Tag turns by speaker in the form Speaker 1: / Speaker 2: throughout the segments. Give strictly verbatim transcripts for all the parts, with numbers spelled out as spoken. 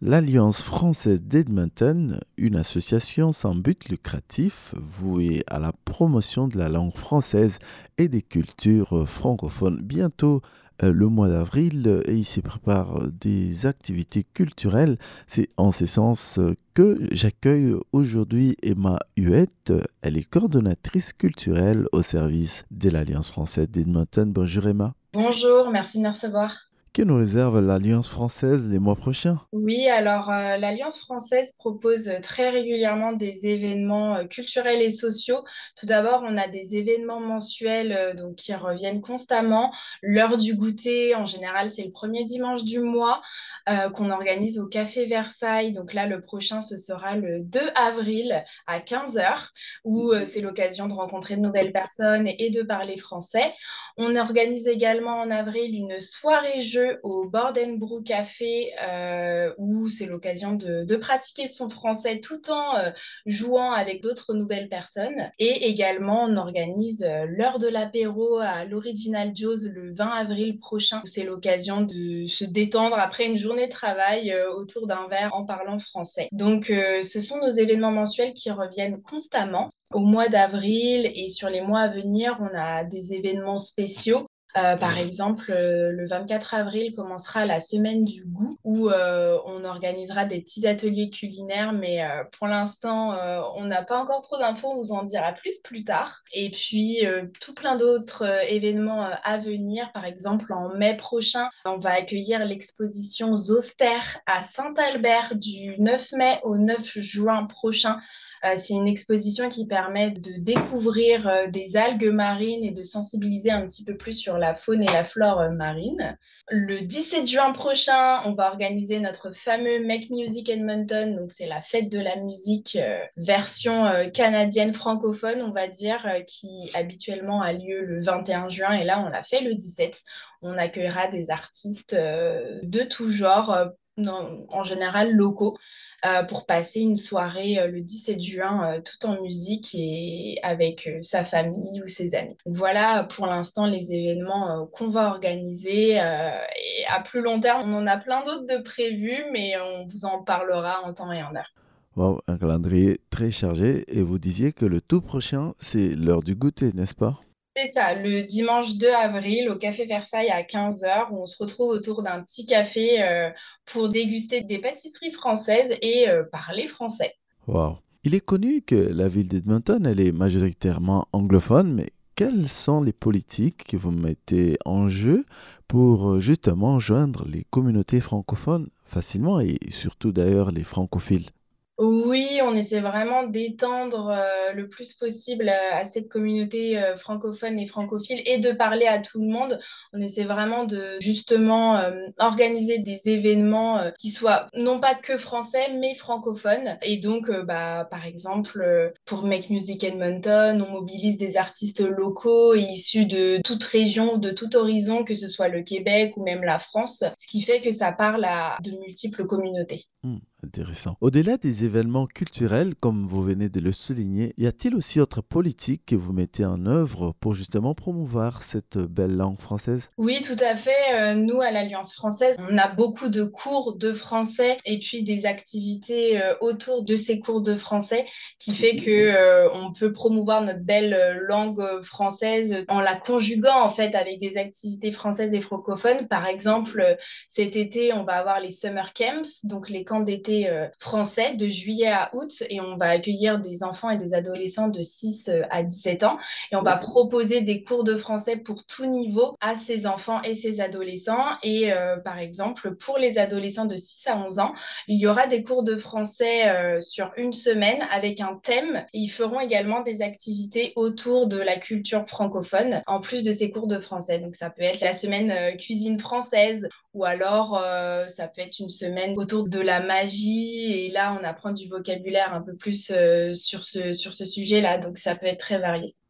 Speaker 1: L'Alliance française d'Edmonton, une association sans but lucratif vouée à la promotion de la langue française et des cultures euh, francophones. Bientôt euh, le mois d'avril euh, et il s'y prépare euh, des activités culturelles. C'est en ce sens euh, que j'accueille aujourd'hui Emma Huette. Elle est coordonnatrice culturelle au service de l'Alliance française d'Edmonton. Bonjour Emma.
Speaker 2: Bonjour, merci de me recevoir.
Speaker 1: Que nous réserve l'Alliance française les mois prochains?
Speaker 2: Oui, alors euh, l'Alliance française propose euh, très régulièrement des événements euh, culturels et sociaux. Tout d'abord, on a des événements mensuels euh, donc, qui reviennent constamment. L'heure du goûter, en général, c'est le premier dimanche du mois euh, qu'on organise au Café Versailles. Donc là, le prochain, ce sera le deux avril à quinze heures, où euh, c'est l'occasion de rencontrer de nouvelles personnes et de parler français. On organise également en avril une soirée jeu au Bordenbroek Café euh, où c'est l'occasion de, de pratiquer son français tout en euh, jouant avec d'autres nouvelles personnes. Et également, on organise euh, l'heure de l'apéro à l'Original Joe's le vingt avril prochain où c'est l'occasion de se détendre après une journée de travail euh, autour d'un verre en parlant français. Donc, euh, ce sont nos événements mensuels qui reviennent constamment. Au mois d'avril et sur les mois à venir, on a des événements spéciaux. Euh, par exemple, euh, le vingt-quatre avril commencera la semaine du goût où euh, on organisera des petits ateliers culinaires, mais euh, pour l'instant, euh, on n'a pas encore trop d'infos, on vous en dira plus plus tard. Et puis, euh, tout plein d'autres euh, événements euh, à venir. Par exemple, en mai prochain, on va accueillir l'exposition Zoster à Saint-Albert du neuf mai au neuf juin prochain. Euh, c'est une exposition qui permet de découvrir euh, des algues marines et de sensibiliser un petit peu plus sur la faune et la flore euh, marine. Le dix-sept juin prochain, on va organiser notre fameux Make Music Edmonton. Donc, c'est la fête de la musique euh, version euh, canadienne francophone, on va dire, euh, qui habituellement a lieu le vingt et un juin. Et là, on l'a fait le dix-sept. On accueillera des artistes euh, de tout genre, euh, non, en général locaux euh, pour passer une soirée euh, le dix-sept juin euh, tout en musique et avec euh, sa famille ou ses amis. Voilà pour l'instant les événements euh, qu'on va organiser euh, et à plus long terme, on en a plein d'autres de prévus, mais on vous en parlera en temps et en heure.
Speaker 1: Wow, un calendrier très chargé et vous disiez que le tout prochain, c'est l'heure du goûter, n'est-ce pas?
Speaker 2: C'est ça, le dimanche deux avril au Café Versailles à quinze heures, où on se retrouve autour d'un petit café euh, pour déguster des pâtisseries françaises et euh, parler français.
Speaker 1: Wow. Il est connu que la ville d'Edmonton, elle est majoritairement anglophone, mais quelles sont les politiques que vous mettez en jeu pour euh, justement joindre les communautés francophones facilement et surtout d'ailleurs les francophiles?
Speaker 2: Oui, on essaie vraiment d'étendre euh, le plus possible euh, à cette communauté euh, francophone et francophile et de parler à tout le monde. On essaie vraiment de justement euh, organiser des événements euh, qui soient non pas que français, mais francophones. Et donc, euh, bah, par exemple, euh, pour Make Music Edmonton, on mobilise des artistes locaux et issus de toute région, de tout horizon, que ce soit le Québec ou même la France, ce qui fait que ça parle à de multiples communautés.
Speaker 1: Hmm, intéressant. Au-delà des événements culturels, comme vous venez de le souligner, y a-t-il aussi autre politique que vous mettez en œuvre pour justement promouvoir cette belle langue française?
Speaker 2: Oui, tout à fait. Euh, nous, à l'Alliance française, on a beaucoup de cours de français et puis des activités euh, autour de ces cours de français qui fait que euh, on peut promouvoir notre belle euh, langue euh, française en la conjuguant en fait avec des activités françaises et francophones. Par exemple, euh, cet été, on va avoir les summer camps, donc les camps d'été euh, français de juillet à août, et on va accueillir des enfants et des adolescents de six euh, à dix-sept ans. Et on va proposer des cours de français pour tout niveau à ces enfants et ces adolescents. Et euh, par exemple, pour les adolescents de six à onze ans, il y aura des cours de français euh, sur une semaine avec un thème. Et ils feront également des activités autour de la culture francophone, en plus de ces cours de français. Donc ça peut être la semaine euh, cuisine française ou alors, euh, ça peut être une semaine autour de la magie. Et là, on apprend du vocabulaire un peu plus euh, sur ce, sur ce sujet-là. Donc, ça peut être très varié.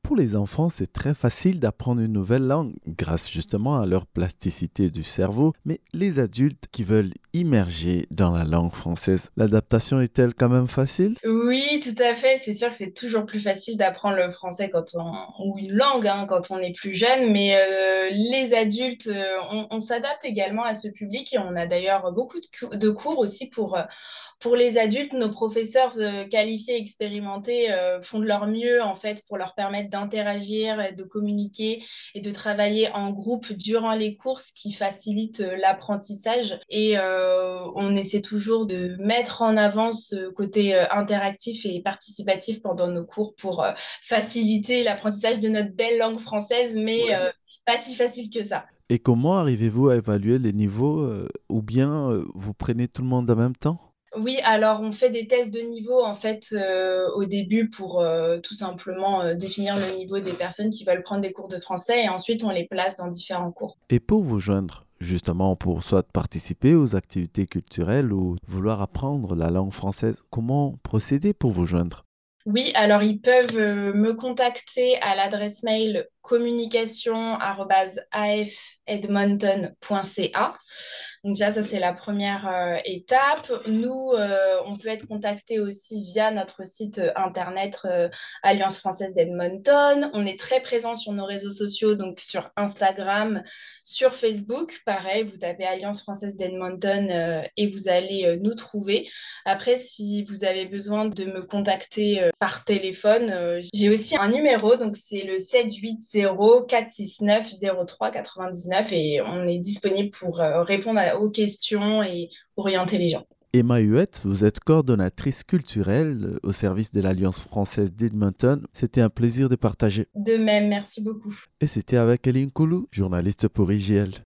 Speaker 1: pour les enfants, c'est très facile d'apprendre une nouvelle langue grâce justement à leur plasticité du cerveau, mais les adultes qui veulent immerger dans la langue française, l'adaptation est-elle quand même facile?
Speaker 2: Oui, tout à fait. C'est sûr que c'est toujours plus facile d'apprendre le français quand on, ou une langue hein, quand on est plus jeune, mais euh, les adultes, euh, on, on s'adapte également à ce public et on a d'ailleurs beaucoup de, cou- de cours aussi pour, euh, pour les adultes. Nos professeurs euh, qualifiés, expérimentés euh, font de leur mieux en fait pour leur permettre d'interagir, et de communiquer et de travailler en groupe durant les cours, ce qui facilite euh, l'apprentissage. Et euh, on essaie toujours de mettre en avant ce côté euh, interactif et participatif pendant nos cours pour euh, faciliter l'apprentissage de notre belle langue française, mais euh, pas si facile que ça.
Speaker 1: Et comment arrivez-vous à évaluer les niveaux euh, ou bien euh, vous prenez tout le monde en même temps?
Speaker 2: Oui, alors on fait des tests de niveau en fait euh, au début pour euh, tout simplement euh, définir le niveau des personnes qui veulent prendre des cours de français et ensuite on les place dans différents cours.
Speaker 1: Et pour vous joindre, justement pour soit participer aux activités culturelles ou vouloir apprendre la langue française, comment procéder pour vous joindre?
Speaker 2: Oui, alors ils peuvent euh, me contacter à l'adresse mail communication arobase a f edmonton point c a. Donc déjà, ça, c'est la première euh, étape. Nous, euh, on peut être contacté aussi via notre site euh, internet euh, Alliance française d'Edmonton. On est très présent sur nos réseaux sociaux, donc sur Instagram, sur Facebook. Pareil, vous tapez Alliance française d'Edmonton euh, et vous allez euh, nous trouver. Après, si vous avez besoin de me contacter euh, par téléphone, euh, j'ai aussi un numéro, donc c'est le sept huit zéro quatre six neuf zéro trois quatre-vingt-dix-neuf et on est disponible pour euh, répondre à- aux questions et orienter les gens.
Speaker 1: Emma Huette, vous êtes coordonnatrice culturelle euh, au service de l'Alliance française d'Edmonton. C'était un plaisir de partager.
Speaker 2: De même, merci beaucoup.
Speaker 1: Et c'était avec Eline Koulou, journaliste pour I G L.